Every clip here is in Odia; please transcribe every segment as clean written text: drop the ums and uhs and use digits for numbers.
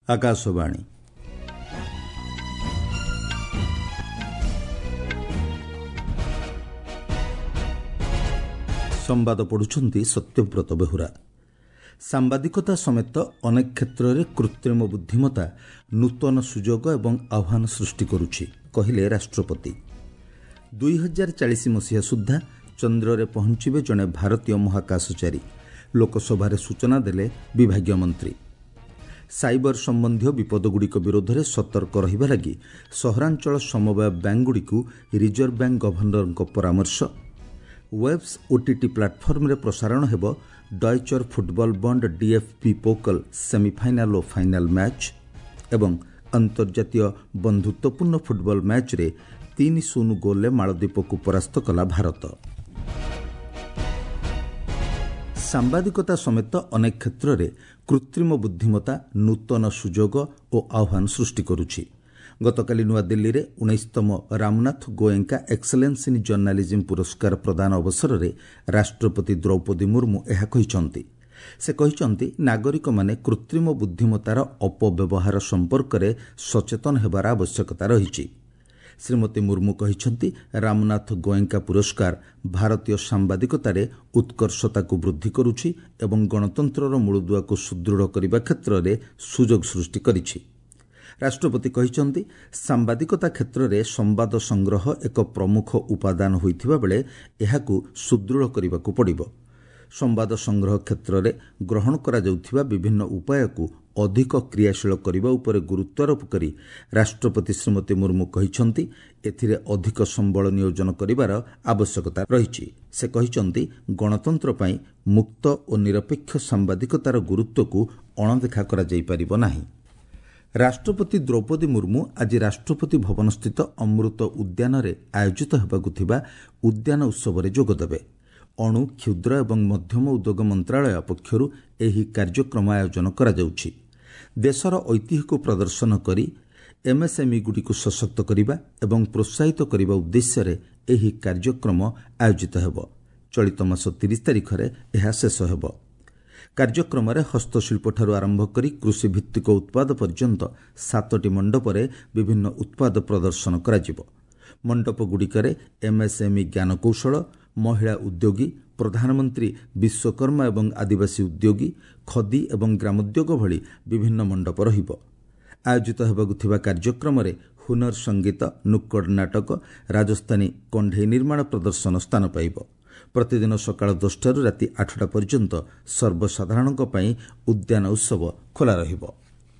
आकाशवाणी संवाद पढ़ुछंती सत्यव्रत बेहुरा। सांबादिकता समेत अनेक क्षेत्र में कृत्रिम बुद्धिमत्ता नूतन सुजोग एवं आह्वान सृष्टि करुछि कहिले राष्ट्रपति। 2040 मसीहा सुद्धा चंद्र में पहुंचे जड़े भारतीय महाकाशचारी लोकसभा सूचना देले विभागीय मंत्री। साइबर संबंधी विपदगुड़िक विरोध में सतर्क रहिबा लगी सहरांचल समवाय बैंकगुड़िकु रिजर्व बैंक गवर्नर परामर्श। वेब्स ओटीटी प्लाटफर्म रे प्रसारण हेबो Deutscher football Bund DFB Pokal semifinal और फाइनाल मैच एवं अंतर्जातीय बंधुत्वपूर्ण फुटबॉल मैच रे 3-0 गोल ले मालदीप को परास्त कला भारत। सांबादिकता समेत अनेक क्षेत्र में कृत्रिम बुद्धिमत्ता नूतन सुजोग और आह्वान सृष्टि करुछि। गतकाली नुआदिल्ली रे 19तम Ramnath Goenka excellence in journalism पुरस्कार प्रदान अवसर में राष्ट्रपति द्रौपदी मुर्मू यह कहिसंती। से कहिसंती नागरिक माने कृत्रिम बुद्धिमत्तार अपव्यवहार संपर्क में सचेतन हेबार आवश्यकता रहिछि। श्रीमती मुर्मू कहिसंती रामनाथ गोयंका पुरस्कार भारतीय सांबादिकतार उत्कर्षता को वृद्धि करुछि एवं गणतंत्रर मूलदुआ को सुदृढ़ करने क्षेत्र में सुजोग सृष्टि करिछि। राष्ट्रपति कहिसंती सांबादिकता क्षेत्र में संवाद संग्रह एक प्रमुख उपादान होइथिबा बेले एहाकु सुदृढ़ करबाकू पड़िबो। संवाद संग्रह क्षेत्र में ग्रहण करा जाउथिबा विभिन्न उपाय को अधिक क्रियाशील करबा उपरे गुरुत्वारोप करी राष्ट्रपति श्रीमती मुर्मू कहिसंती एथिरे अधिक संबल नियोजन करिवार आवश्यकता रहिछि। से कहिसंती गणतंत्र पई मुक्त और निरपेक्ष सांबादिकतार गुरुत्व को अणदेखा करा जाई परिबो नाही। राष्ट्रपति द्रौपदी मुर्मू आज राष्ट्रपति भवन स्थित अमृत उद्यान रे आयोजित हेबाकु थिबा उद्यान उत्सव रे जोगदेबे। अणु क्षुद्र एवं मध्यम उद्योग मंत्रालय पक्षरु एही कार्यक्रम आयोजन करा जाउछि। देशर ऐतिह्य को प्रदर्शन करी एमएसएमई गुडी को सशक्त करिबा एवं प्रोत्साहित करिबा उद्देश्य रे एही कार्यक्रम आयोजित हेबो। चलित मास 30 तारिख रे एहा शेष हेबो। कार्यक्रम में हस्तशिल्प ठारू आरंभ करी कृषि भित्तिक उत्पाद पर्यंत 7टी मंडप रे विभिन्न उत्पाद प्रदर्शन कराजिबो। मंडप गुड़िकरे एमएसएमई ज्ञानकौशल, महिला उद्योगी, प्रधानमंत्री विश्वकर्मा एवं आदिवासी उद्योगी, खदी एवं ग्रामोद्योग भली विभिन्न मंडप रहिबो। आयोजित हेबाकु थिबा कार्यक्रम रे हुनर संगीत, नुक्कड़ नाटक, राजस्थानी कंढई निर्माण प्रदर्शन स्थान पाइबो। प्रतिदिन सकाळ 10 रु राति 8 पर्यंत सर्वसाधारणक पई उद्यान उत्सव खोला रहिबो।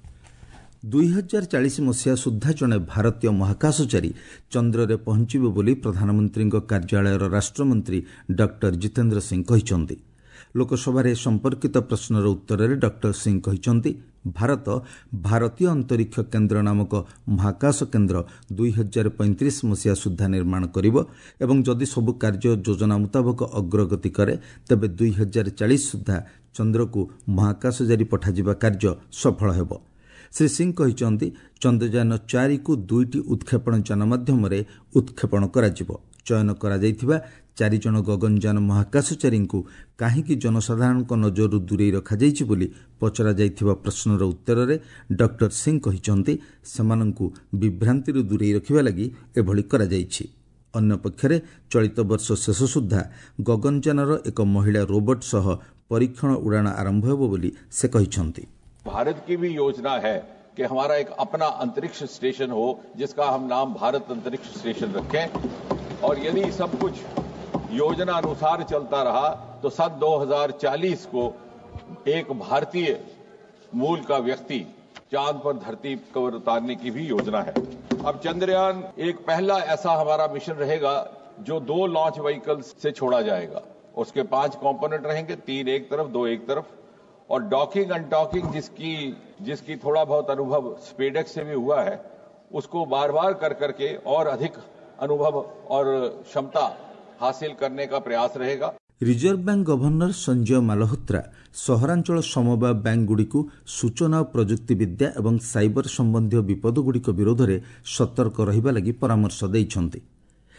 2040 मसीहा सुद्धा जड़े भारतीय महाकाशचारी चंद्र में पहुंचबे बोली प्रधानमंत्री कार्यालय राष्ट्रमंत्री डॉक्टर जितेंद्र सिंह कहिसंती। लोकसभा संपर्कित प्रश्नर उत्तर में डॉक्टर सिंह कहिसंती भारत भारतीय अंतरिक्ष केन्द्र नामक महाकाश केन्द्र 2035 मसीहा सुद्धा निर्माण करिबो एवं जदि सबु कार्य योजना मुताबक अग्रगति करे तेबे 2040 सुद्धा चंद्र को महाकाश जारी पठाजिबा कार्य सफल हेबो। श्री सिंह कहिसंती चंद्रयान 4 को 2टी उत्क्षेपण यान माध्यम उत्क्षेपण कराजिबो। चयन करा जाइथिबा 4 जन गगनयान महाकाशचारी को काहींकि जनसाधारण नजर दूरे रखा जाइछि बोली पचरा जाइथिबा प्रश्नर उत्तर में डॉक्टर सिंह कहिसंती सेमानंकु विभ्रांति दूरे रखिबा लागि एभली करा जाइछि। अन्य पक्षरे चलित वर्ष शेष सुद्धा गगनयानर एक महिला रोबोट सह परीक्षण उड़ान आरंभ हेबो बोली से कहिसंती। भारत की भी योजना है कि हमारा एक अपना अंतरिक्ष स्टेशन हो जिसका हम नाम भारत अंतरिक्ष स्टेशन रखें और यदि सब कुछ योजना अनुसार चलता रहा तो सन 2040 को एक भारतीय मूल का व्यक्ति चांद पर धरती पर उतारने की भी योजना है। अब चंद्रयान एक पहला ऐसा हमारा मिशन रहेगा जो 2 लॉन्च व्हीकल्स से छोड़ा जाएगा। उसके 5 कंपोनेंट रहेंगे, 3 एक तरफ 2 एक तरफ, और डॉकिंग अनडॉकिंग जिसकी थोड़ा बहुत अनुभव स्पेसएक्स से भी हुआ है उसको बार बार कर करके और अधिक अनुभव और क्षमता हासिल करने का प्रयास रहेगा। Reserve bank governor Sanjay Malhotra सहरांचल समवाय बैंक गुड़िकु सूचना और प्रजुक्ति विद्या एवं साइबर संबंधी विपद गुड़िक विरोध में सतर्क रहिबा लागि परामर्श दैछंती।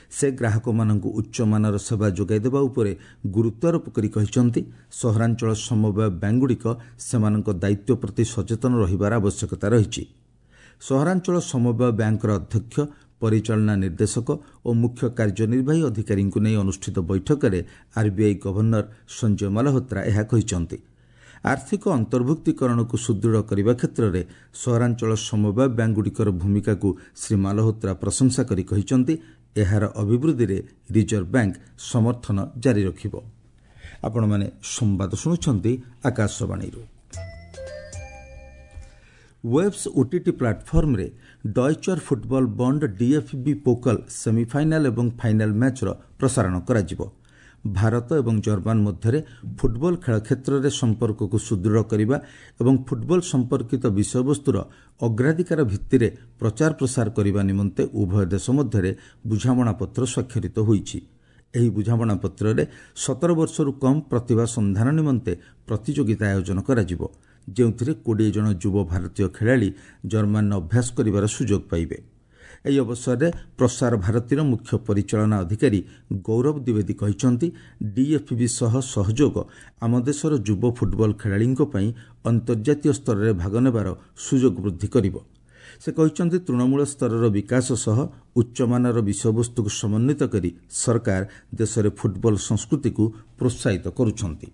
ସେ ଗ୍ରାହକମାନଙ୍କୁ ଉଚ୍ଚମାନର ସେବା ଯୋଗାଇ ଦେବା ଉପରେ ଗୁରୁତ୍ୱାରୋପ କରି କହିଛନ୍ତି ସହରାଞ୍ଚଳ ସମବାୟ ବ୍ୟାଙ୍କଗୁଡ଼ିକ ସେମାନଙ୍କ ଦାୟିତ୍ୱ ପ୍ରତି ସଚେତନ ରହିବାର ଆବଶ୍ୟକତା ରହିଛି। ସହରାଞ୍ଚଳ ସମବାୟ ବ୍ୟାଙ୍କର ଅଧ୍ୟକ୍ଷ, ପରିଚାଳନା ନିର୍ଦ୍ଦେଶକ ଓ ମୁଖ୍ୟ କାର୍ଯ୍ୟନିର୍ବାହୀ ଅଧିକାରୀଙ୍କୁ ନେଇ ଅନୁଷ୍ଠିତ ବୈଠକରେ ଆର୍ବିଆଇ ଗଭର୍ଣ୍ଣର ସଞ୍ଜୟ ମାଲହୋତ୍ରା ଏହା କହିଛନ୍ତି। ଆର୍ଥିକ ଅନ୍ତର୍ଭୁକ୍ତିକରଣକୁ ସୁଦୃଢ଼ କରିବା କ୍ଷେତ୍ରରେ ସହରାଞ୍ଚଳ ସମବାୟ ବ୍ୟାଙ୍କଗୁଡ଼ିକର ଭୂମିକାକୁ ଶ୍ରୀ ମାଲହୋତ୍ରା ପ୍ରଶଂସା କରି କହିଛନ୍ତି ଏହାର ଅଭିବୃଦ୍ଧିରେ ରିଜର୍ଭ ବ୍ୟାଙ୍କ ସମର୍ଥନ ଜାରି ରଖିବ। ଆପଣମାନେ ସମ୍ବାଦ ଶୁଣୁଛନ୍ତି ଆକାଶବାଣୀରୁ। ୱେବ୍ସ ଓଟିଟି ପ୍ଲାଟଫର୍ମରେ Deutscher football Bund DFB Pokal semifinal ଏବଂ ଫାଇନାଲ ମ୍ୟାଚ୍ର ପ୍ରସାରଣ କରାଯିବ। ଭାରତ ଏବଂ ଜର୍ମାନ ମଧ୍ୟରେ ଫୁଟବଲ ଖେଳ କ୍ଷେତ୍ରରେ ସମ୍ପର୍କକୁ ସୁଦୃଢ଼ କରିବା ଏବଂ ଫୁଟବଲ ସମ୍ପର୍କିତ ବିଷୟବସ୍ତୁର ଅଗ୍ରାଧିକାର ଭିତ୍ତିରେ ପ୍ରଚାର ପ୍ରସାର କରିବା ନିମନ୍ତେ ଉଭୟ ଦେଶ ମଧ୍ୟରେ ବୁଝାମଣାପତ୍ର ସ୍ୱାକ୍ଷରିତ ହୋଇଛି। ଏହି ବୁଝାମଣାପତ୍ରରେ 17 ବର୍ଷରୁ କମ୍ ପ୍ରତିଭା ସନ୍ଧାନ ନିମନ୍ତେ ପ୍ରତିଯୋଗିତା ଆୟୋଜନ କରାଯିବ, ଯେଉଁଥିରେ 20 ଜଣ ଯୁବ ଭାରତୀୟ ଖେଳାଳି ଜର୍ମାନରେ ଅଭ୍ୟାସ କରିବାର ସୁଯୋଗ ପାଇବେ। ଏହି ଅବସରରେ ପ୍ରସାର ଭାରତୀର ମୁଖ୍ୟ ପରିଚାଳନା ଅଧିକାରୀ ଗୌରବ ଦ୍ୱିବେଦୀ କହିଛନ୍ତି ଡିଏଫବି ସହ ସହଯୋଗ ଆମ ଦେଶର ଯୁବ ଫୁଟବଲ ଖେଳାଳିଙ୍କ ପାଇଁ ଅନ୍ତର୍ଜାତୀୟ ସ୍ତରରେ ଭାଗ ନେବାର ସୁଯୋଗ ବୃଦ୍ଧି କରିବ। ସେ କହିଛନ୍ତି ତୃଣମୂଳ ସ୍ତରର ବିକାଶ ସହ ଉଚ୍ଚମାନର ବିଷୟବସ୍ତୁକୁ ସମନ୍ୱିତ କରି ସରକାର ଦେଶରେ ଫୁଟବଲ ସଂସ୍କୃତିକୁ ପ୍ରୋତ୍ସାହିତ କରୁଛନ୍ତି।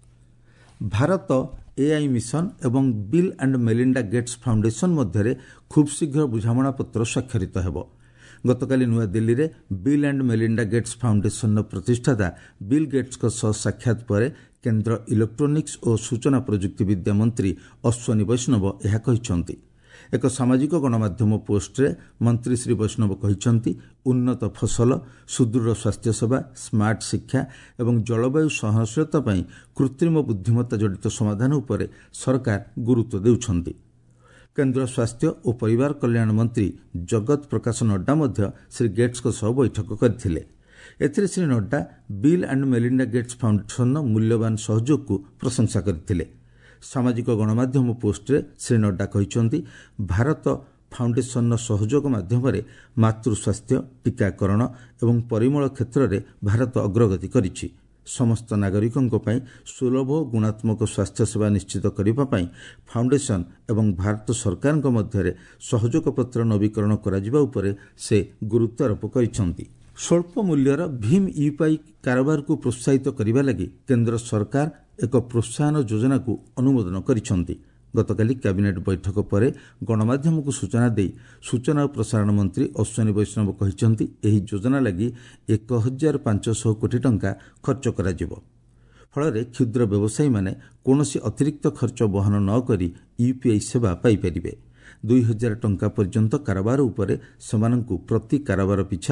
ଭାରତ ଏଆଇ ମିଶନ ଏବଂ Bill and Melinda Gates foundation ମଧ୍ୟରେ ଖୁବ୍ ଶୀଘ୍ର ବୁଝାମଣାପତ୍ର ସ୍ୱାକ୍ଷରିତ ହେବ। ଗତକାଲି ନୂଆଦିଲ୍ଲୀରେ ବିଲ୍ ଆଣ୍ଡ ମେଲିଣ୍ଡା ଗେଟ୍ସ ଫାଉଣ୍ଡେସନର ପ୍ରତିଷ୍ଠାତା ବିଲ୍ ଗେଟ୍ସଙ୍କ ସହ ସାକ୍ଷାତ ପରେ କେନ୍ଦ୍ର ଇଲେକ୍ଟ୍ରୋନିକ୍ସ ଓ ସୂଚନା ପ୍ରଯୁକ୍ତି ବିଦ୍ୟା ମନ୍ତ୍ରୀ ଅଶ୍ୱନୀ ବୈଷ୍ଣବ ଏହା କହିଛନ୍ତି। ଏକ ସାମାଜିକ ଗଣମାଧ୍ୟମ ପୋଷ୍ଟରେ ମନ୍ତ୍ରୀ ଶ୍ରୀ ବୈଷ୍ଣବ କହିଛନ୍ତି ଉନ୍ନତ ଫସଲ, ସୁଦୃଢ଼ ସ୍ୱାସ୍ଥ୍ୟସେବା, ସ୍ମାର୍ଟ ଶିକ୍ଷା ଏବଂ ଜଳବାୟୁ ସହନଶୀଳତା ପାଇଁ କୃତ୍ରିମ ବୁଦ୍ଧିମତ୍ତା ଜଡ଼ିତ ସମାଧାନ ଉପରେ ସରକାର ଗୁରୁତ୍ୱ ଦେଉଛନ୍ତି। କେନ୍ଦ୍ର ସ୍ୱାସ୍ଥ୍ୟ ଓ ପରିବାର କଲ୍ୟାଣ ମନ୍ତ୍ରୀ ଜଗତ ପ୍ରକାଶ ନଡ୍ଡା ମଧ୍ୟ ଶ୍ରୀ ଗେଟ୍ସଙ୍କ ସହ ବୈଠକ କରିଥିଲେ। ଏଥିରେ Shri Nadda Bill and Melinda Gates ଫାଉଣ୍ଡେସନର ମୂଲ୍ୟବାନ ସହଯୋଗକୁ ପ୍ରଶଂସା କରିଥିଲେ। ସାମାଜିକ ଗଣମାଧ୍ୟମ ପୋଷ୍ଟରେ ଶ୍ରୀ ନଡ୍ଡା କହିଛନ୍ତି ଭାରତ ଫାଉଣ୍ଡେସନର ସହଯୋଗ ମାଧ୍ୟମରେ ମାତୃସ୍ୱାସ୍ଥ୍ୟ, ଟିକାକରଣ ଏବଂ ପରିମଳ କ୍ଷେତ୍ରରେ ଭାରତ ଅଗ୍ରଗତି କରିଛି। ସମସ୍ତ ନାଗରିକଙ୍କ ପାଇଁ ସୁଲଭ ଓ ଗୁଣାତ୍ମକ ସ୍ୱାସ୍ଥ୍ୟସେବା ନିଶ୍ଚିତ କରିବା ପାଇଁ ଫାଉଣ୍ଡେସନ ଏବଂ ଭାରତ ସରକାରଙ୍କ ମଧ୍ୟରେ ସହଯୋଗପତ୍ର ନବୀକରଣ କରାଯିବା ଉପରେ ସେ ଗୁରୁତ୍ୱାରୋପ କରିଛନ୍ତି। ସ୍ୱଳ୍ପ ମୂଲ୍ୟର ଭୀମ୍ ୟୁପିଆଇ କାରବାରକୁ ପ୍ରୋତ୍ସାହିତ କରିବା ଲାଗି କେନ୍ଦ୍ର ସରକାର ଏକ ପ୍ରୋତ୍ସାହନ ଯୋଜନାକୁ ଅନୁମୋଦନ କରିଛନ୍ତି। ଗତକାଲି କ୍ୟାବିନେଟ୍ ବୈଠକ ପରେ ଗଣମାଧ୍ୟମକୁ ସୂଚନା ଦେଇ ସୂଚନା ଓ ପ୍ରସାରଣ ମନ୍ତ୍ରୀ ଅଶ୍ୱନୀ ବୈଷ୍ଣବ କହିଛନ୍ତି ଏହି ଯୋଜନା ଲାଗି 1,500 କୋଟି ଟଙ୍କା ଖର୍ଚ୍ଚ କରାଯିବ। ଫଳରେ କ୍ଷୁଦ୍ର ବ୍ୟବସାୟୀମାନେ କୌଣସି ଅତିରିକ୍ତ ଖର୍ଚ୍ଚ ବହନ ନ କରି ୟୁପିଆଇ ସେବା ପାଇପାରିବେ। 2,000 ଟଙ୍କା ପର୍ଯ୍ୟନ୍ତ କାରବାର ଉପରେ ସେମାନଙ୍କୁ ପ୍ରତି କାରବାର ପିଛା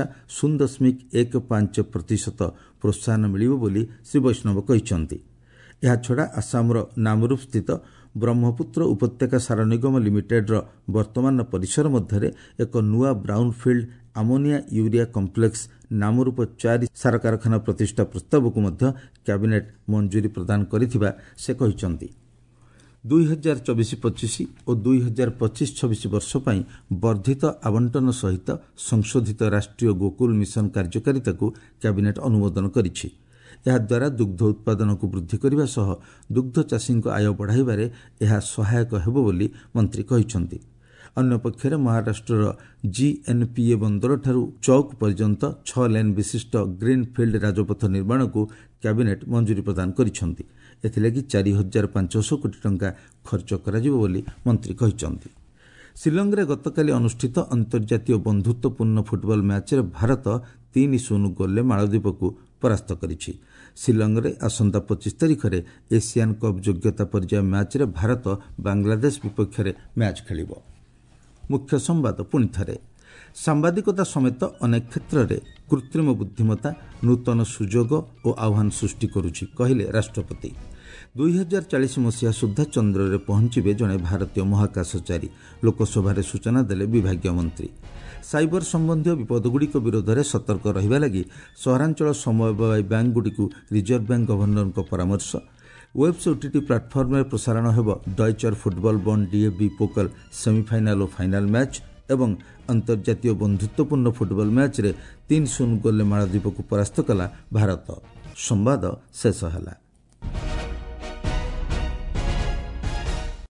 0.15% ପ୍ରୋତ୍ସାହନ ମିଳିବ ବୋଲି ଶ୍ରୀ ବୈଷ୍ଣବ କହିଛନ୍ତି। ଏହାଛଡ଼ା ଆସାମର ନାମରୁପ ସ୍ଥିତ ବ୍ରହ୍ମପୁତ୍ର ଉପତ୍ୟକା ସାର ନିଗମ ଲିମିଟେଡ୍ର ବର୍ତ୍ତମାନର ପରିସର ମଧ୍ୟରେ ଏକ ନୂଆ brownfield ammonia urea complex Namrup 4 ସାର କାରଖାନା ପ୍ରତିଷ୍ଠା ପ୍ରସ୍ତାବକୁ ମଧ୍ୟ କ୍ୟାବିନେଟ୍ ମଞ୍ଜୁରୀ ପ୍ରଦାନ କରିଥିବା ସେ କହିଛନ୍ତି। 2024-25 ଓ 2025-26 ବର୍ଷ ପାଇଁ ବର୍ଦ୍ଧିତ ଆବଣ୍ଟନ ସହିତ ସଂଶୋଧିତ ରାଷ୍ଟ୍ରୀୟ ଗୋକୁଲ ମିଶନ କାର୍ଯ୍ୟକାରିତାକୁ କ୍ୟାବିନେଟ୍ ଅନୁମୋଦନ କରିଛି। ଏହାଦ୍ୱାରା ଦୁଗ୍ଧ ଉତ୍ପାଦନକୁ ବୃଦ୍ଧି କରିବା ସହ ଦୁଗ୍ଧ ଚାଷୀଙ୍କ ଆୟ ବଢ଼ାଇବାରେ ଏହା ସହାୟକ ହେବ ବୋଲି ମନ୍ତ୍ରୀ କହିଛନ୍ତି। ଅନ୍ୟପକ୍ଷରେ ମହାରାଷ୍ଟ୍ରର ଜିଏନ୍ପିଏ ବନ୍ଦରଠାରୁ ଚୌକ ପର୍ଯ୍ୟନ୍ତ 6 ଲେନ୍ ବିଶିଷ୍ଟ ଗ୍ରୀନ୍ଫିଲ୍ଡ ରାଜପଥ ନିର୍ମାଣକୁ କ୍ୟାବିନେଟ୍ ମଞ୍ଜୁରୀ ପ୍ରଦାନ କରିଛନ୍ତି। ଏଥିଲାଗି 4,500 କୋଟି ଟଙ୍କା ଖର୍ଚ୍ଚ କରାଯିବ ବୋଲି ମନ୍ତ୍ରୀ କହିଛନ୍ତି। ଶିଲଂରେ ଗତକାଲି ଅନୁଷ୍ଠିତ ଅନ୍ତର୍ଜାତୀୟ ବନ୍ଧୁତ୍ୱପୂର୍ଣ୍ଣ ଫୁଟବଲ ମ୍ୟାଚ୍ରେ ଭାରତ 3-0 ଗୋଲ୍ରେ ମାଳଦ୍ୱୀପକୁ ପରାସ୍ତ କରିଛି। ଶିଲଂରେ ଆସନ୍ତା 25 ତାରିଖରେ ଏସିଆନ୍ କପ୍ ଯୋଗ୍ୟତା ପର୍ଯ୍ୟାୟ ମ୍ୟାଚ୍ରେ ଭାରତ ବାଂଲାଦେଶ ବିପକ୍ଷରେ ମ୍ୟାଚ୍ ଖେଳିବ। ମୁଖ୍ୟ ସମ୍ବାଦ ପୁଣିଥରେ। ସାମ୍ବାଦିକତା ସମେତ ଅନେକ କ୍ଷେତ୍ରରେ କୃତ୍ରିମ ବୁଦ୍ଧିମତ୍ତା ନୂତନ ସୁଯୋଗ ଓ ଆହ୍ୱାନ ସୃଷ୍ଟି କରୁଛି କହିଲେ ରାଷ୍ଟ୍ରପତି। 2040 ମସିହା ସୁଦ୍ଧା ଚନ୍ଦ୍ରରେ ପହଞ୍ଚିବେ ଜଣେ ଭାରତୀୟ ମହାକାଶଚାରୀ, ଲୋକସଭାରେ ସୂଚନା ଦେଲେ ବିଭାଗୀୟ ମନ୍ତ୍ରୀ। ସାଇବର ସମ୍ବନ୍ଧୀୟ ବିପଦଗୁଡ଼ିକ ବିରୋଧରେ ସତର୍କ ରହିବା ଲାଗି ସହରାଞ୍ଚଳ ସମବାୟ ବ୍ୟାଙ୍କଗୁଡ଼ିକୁ ରିଜର୍ଭ ବ୍ୟାଙ୍କ ଗଭର୍ଣ୍ଣରଙ୍କ ପରାମର୍ଶ। ୱେବ୍ସ ଓଟିଟି ପ୍ଲାଟଫର୍ମରେ ପ୍ରସାରଣ ହେବ Deutscher football Bund DFB Pokal semifinal ଓ ଫାଇନାଲ ମ୍ୟାଚ୍। ଏବଂ अंतर्जातीय बंधुत्वपूर्ण फुटबॉल मैच रे 3-0 गोल मालदीप को परास्त कला भारत। संवाद शेष है।